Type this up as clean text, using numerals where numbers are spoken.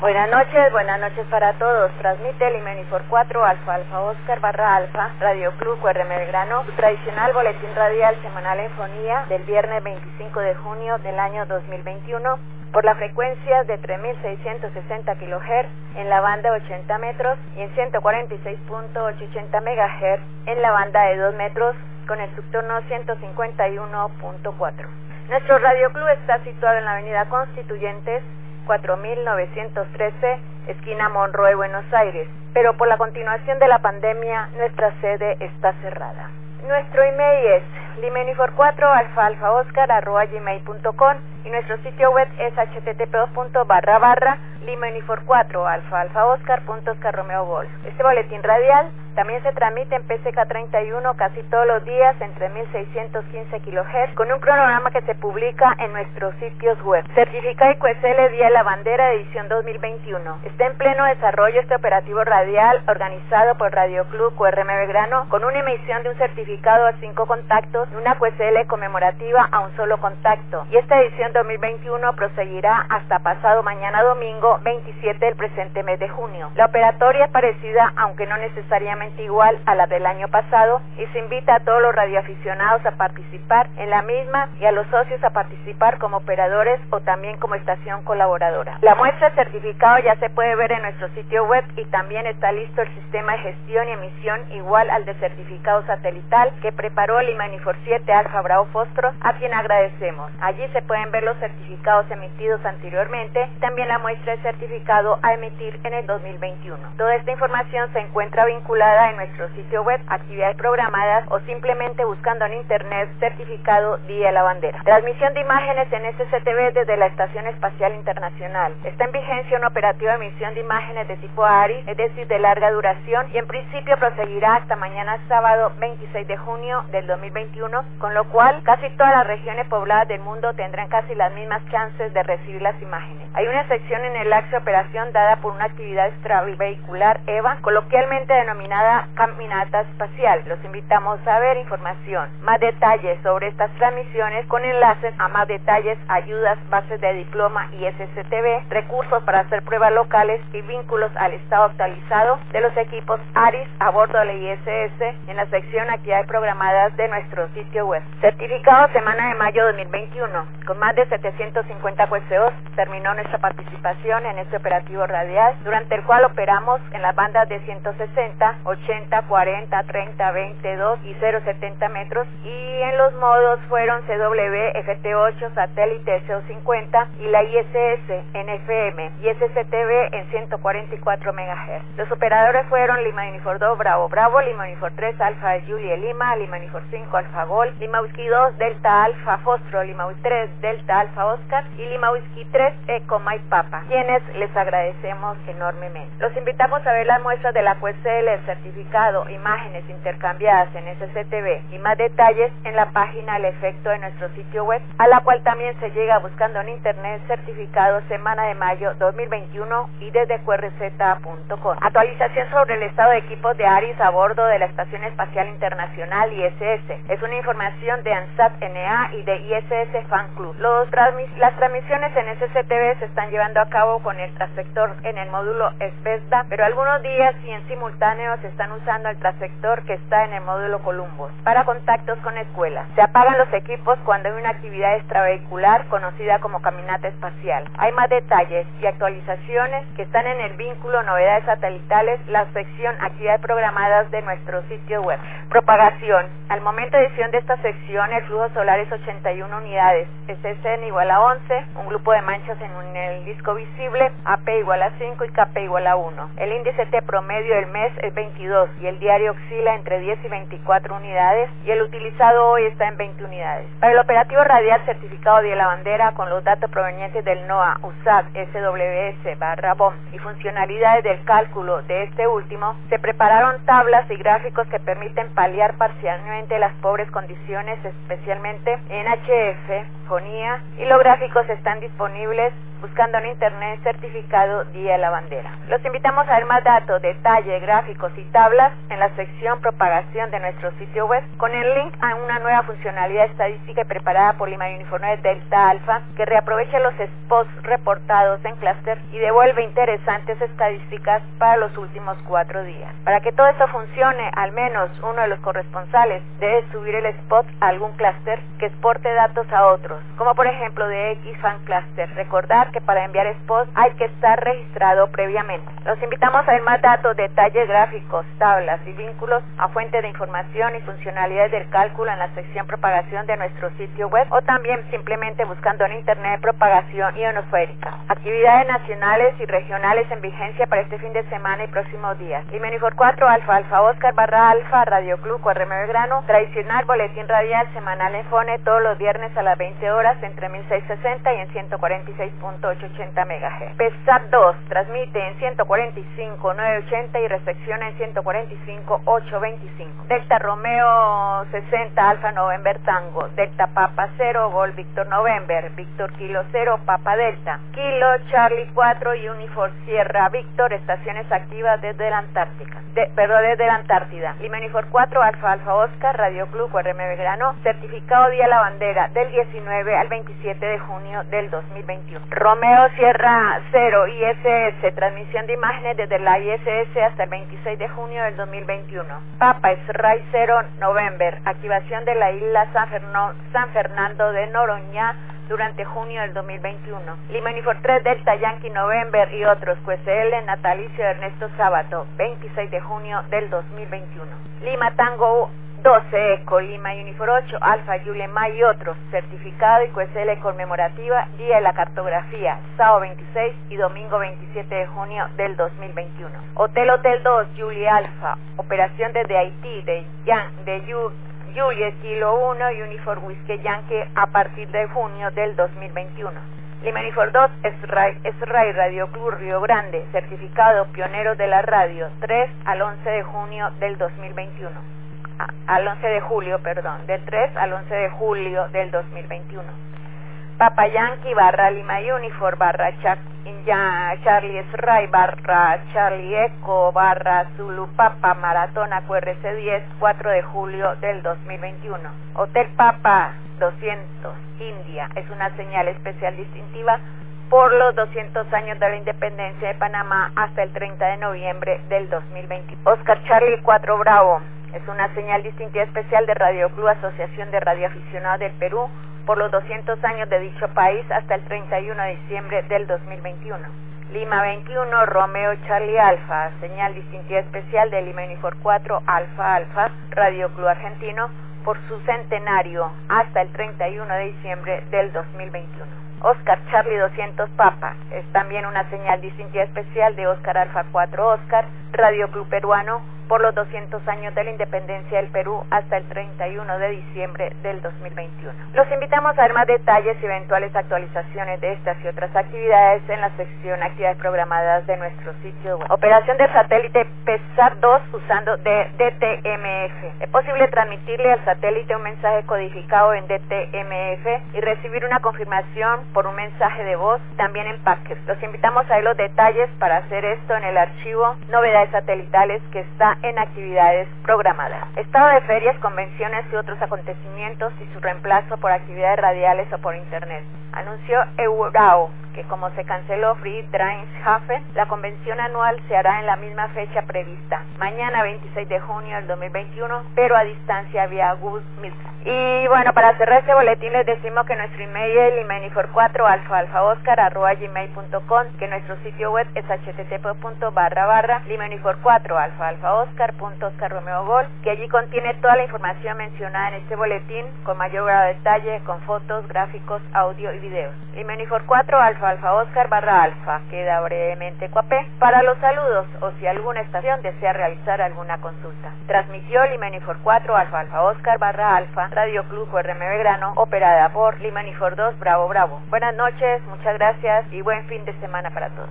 Buenas noches para todos. Transmite Lima Unifor 4 Alfa Alfa Oscar barra Alfa Radio Club QRM Belgrano, su tradicional boletín radial semanal en fonía del viernes 25 de junio del año 2021 por la frecuencia de 3660 kHz en la banda de 80 metros y en 146.880 MHz en la banda de 2 metros con el subtono 151.4. Nuestro Radio Club está situado en la avenida Constituyentes 4913, esquina Monroe, Buenos Aires, pero por la continuación de la pandemia, nuestra sede está cerrada. Nuestro email es limaunifor4alfaalfaoscar@gmail.com y nuestro sitio web es http://limaunifor4alfaalfaoscar.oscarromeogol. Este boletín radial también se transmite en PCK 31 casi todos los días en 3615 kHz con un cronograma que se publica en nuestros sitios web. Certificado IQSL Día de la Bandera edición 2021. Está en pleno desarrollo este operativo radial organizado por Radio Club QRM Belgrano con una emisión de un certificado a 5 contactos y una QSL conmemorativa a un solo contacto. Y esta edición 2021 proseguirá hasta pasado mañana domingo 27 del presente mes de junio. La operatoria es parecida, aunque no necesariamente igual a la del año pasado, y se invita a todos los radioaficionados a participar en la misma y a los socios a participar como operadores o también como estación colaboradora. La muestra de certificado ya se puede ver en nuestro sitio web y también está listo el sistema de gestión y emisión igual al de certificado satelital que preparó Lima Unifor 7 Alfa Bravo Fostro, a quien agradecemos. Allí se pueden ver los certificados emitidos anteriormente y también la muestra de certificado a emitir en el 2021. Toda esta información se encuentra vinculada en nuestro sitio web, actividades programadas o simplemente buscando en internet certificado Día de la Bandera. Transmisión de imágenes en SCTV desde la Estación Espacial Internacional. Está en vigencia un operativo de emisión de imágenes de tipo ARIS, es decir, de larga duración, y en principio proseguirá hasta mañana sábado 26 de junio del 2021, con lo cual casi todas las regiones pobladas del mundo tendrán casi las mismas chances de recibir las imágenes. Hay una sección en el lapso de operación dada por una actividad extravehicular EVA, coloquialmente denominada Caminata Espacial. Los invitamos a ver información, más detalles sobre estas transmisiones con enlaces a más detalles, ayudas, bases de diploma y SCTV, recursos para hacer pruebas locales y vínculos al estado actualizado de los equipos ARIS a bordo de la ISS en la sección actividades programadas de nuestro sitio web. Certificado semana de mayo 2021. Con más de 750 QSOs terminó nuestra participación en este operativo radial, durante el cual operamos en las bandas de 160, 80, 40, 30, 20, 2 y 0,70 metros, y en los modos fueron CW, FT8, satélite CO50 y la ISS en FM y SCTV en 144 MHz. Los operadores fueron Lima Unifor 2 Bravo Bravo, Lima Unifor 3 Alfa Julia Lima, Lima Unifor 5 Alfa Gol, Lima Whisky 2 Delta Alfa Fostro, Lima Whisky 3 Delta Alfa Oscar y Lima Whisky 3 Eco Mike Papa, quienes les agradecemos enormemente. Los invitamos a ver las muestras de la QSL, certificado, imágenes intercambiadas en SCTV y más detalles en la página El Efecto de nuestro sitio web, a la cual también se llega buscando en internet certificado semana de mayo 2021 y desde qrz.com. Actualización sobre el estado de equipos de ARIS a bordo de la Estación Espacial Internacional ISS. Es una información de ANSAT NA y de ISS Fan Club. Las transmisiones en SCTV se están llevando a cabo con el transector en el módulo SVESDA, pero algunos días y en simultáneo se están usando el transector que está en el módulo Columbus para contactos con escuelas. Se apagan los equipos cuando hay una actividad extravehicular conocida como caminata espacial. Hay más detalles y actualizaciones que están en el vínculo novedades satelitales, la sección actividades programadas de nuestro sitio web. Propagación. Al momento de edición de esta sección, el flujo solar es 81 unidades, SSN igual a 11, un grupo de manchas en el disco visible, AP igual a 5 y KP igual a 1. El índice T promedio del mes es 22 y el diario oscila entre 10 y 24 unidades y el utilizado hoy está en 20 unidades. Para el operativo radial certificado Día de la Bandera con los datos provenientes del NOAA, USAT, SWS/BOM y funcionalidades del cálculo de este último, se prepararon tablas y gráficos que permiten paliar parcialmente las pobres condiciones, especialmente en HF, telefonía y los gráficos están disponibles buscando en internet certificado Día de la Bandera. Los invitamos a ver más datos, detalles, gráficos y tablas en la sección propagación de nuestro sitio web con el link a una nueva funcionalidad estadística preparada por Lima Uniform Delta Alpha que reaprovecha los spots reportados en clúster y devuelve interesantes estadísticas para los últimos 4 días. Para que todo esto funcione, al menos uno de los corresponsales debe subir el spot a algún clúster que exporte datos a otros, como por ejemplo de X Fan Cluster. Recordar que para enviar spots hay que estar registrado previamente. Los invitamos a ver más datos, detalles, gráficos, tablas y vínculos a fuentes de información y funcionalidades del cálculo en la sección propagación de nuestro sitio web o también simplemente buscando en internet propagación ionosférica. Actividades nacionales y regionales en vigencia para este fin de semana y próximos días. Lima Uniform 4 Alfa Alfa Oscar /Alfa Radio Club Cuarreme Belgrano, tradicional boletín radial semanal en Fone todos los viernes a las 20 horas entre 1660 y en 146.880 MHz. PESAT 2 transmite en 145.980 y recepciona en 145.825. Delta Romeo 60 Alfa November Tango, Delta Papa 0 Gol Víctor November, Víctor Kilo 0 Papa Delta, Kilo Charlie 4 Uniform Sierra Víctor, estaciones activas desde la Antártica. Desde la Antártida. Lima Uniform 4 Alfa Alfa Oscar Radio Club Cuareme Belgrano, certificado Día de la Bandera del 19 al 27 de junio del 2021. Romeo Sierra 0 ISS, transmisión de imágenes desde la ISS hasta el 26 de junio del 2021. Papa Israel 0 November, activación de la isla San Fernando de Noroña durante junio del 2021. Lima Uniform 3 Delta Yankee November y otros, QSL natalicio de Ernesto Sábato, 26 de junio del 2021. Lima Tango 12 Eco, Lima Uniform 8 Alfa Yulema y otros, certificado y QSL conmemorativa Día de la Cartografía, sábado 26 y domingo 27 de junio del 2021. Hotel 2 Julie Alfa, operación desde Haití de Juliet Kilo 1 y Uniform Whiskey Yankee a partir de junio del 2021. Lima Uniform 2 Israel Radio Club Río Grande, certificado pionero de la radio, 3 al 11 de junio del 2021. Al 11 de julio, perdón, del 3 al 11 de julio del 2021. Papa Yankee Lima Uniform Charlie Israel Charlie Eco Zulu Papa Maratona QRC 10, 4 de julio del 2021. Hotel Papa 200 India, es una señal especial distintiva por los 200 años de la independencia de Panamá hasta el 30 de noviembre del 2021. Oscar Charlie 4 Bravo, es una señal distintiva especial de Radio Club Asociación de Radioaficionados del Perú por los 200 años de dicho país hasta el 31 de diciembre del 2021. Lima 21 Romeo Charlie Alfa, señal distintiva especial de Lima Uniform 4 Alfa Alfa Radio Club Argentino por su centenario hasta el 31 de diciembre del 2021. Oscar Charlie 200 Papa, es también una señal distintiva especial de Oscar Alfa 4 Oscar Radio Club Peruano por los 200 años de la independencia del Perú hasta el 31 de diciembre del 2021. Los invitamos a ver más detalles y eventuales actualizaciones de estas y otras actividades en la sección actividades programadas de nuestro sitio web. Operación del satélite PESAT 2 usando DTMF. Es posible transmitirle al satélite un mensaje codificado en DTMF y recibir una confirmación por un mensaje de voz, también en packets. Los invitamos a ver los detalles para hacer esto en el archivo Novedades Satelitales que está en actividades programadas. Estado de ferias, convenciones y otros acontecimientos y su reemplazo por actividades radiales o por internet. Anunció Eurao que como se canceló Friedrichshafen, la convención anual se hará en la misma fecha prevista, mañana 26 de junio del 2021, pero a distancia vía Google Meet. Y bueno, para cerrar este boletín les decimos que nuestro email es limauniform4 alfa-alfa-oscar@gmail.com, que nuestro sitio web es http://limauniform4 alfa-alfa-oscar.oscar-romeo-gol, que allí contiene toda la información mencionada en este boletín con mayor grado de detalle, con fotos, gráficos, audio y videos. Limauniform4 alfa-alfa-oscar/alfa, queda brevemente coapé para los saludos o si alguna estación desea realizar alguna consulta. Transmitió Limauniform4 alfa-alfa-oscar/alfa Radio Club Cuareme Belgrano, operada por Lima Uniform 2 Bravo Bravo. Buenas noches, muchas gracias y buen fin de semana para todos.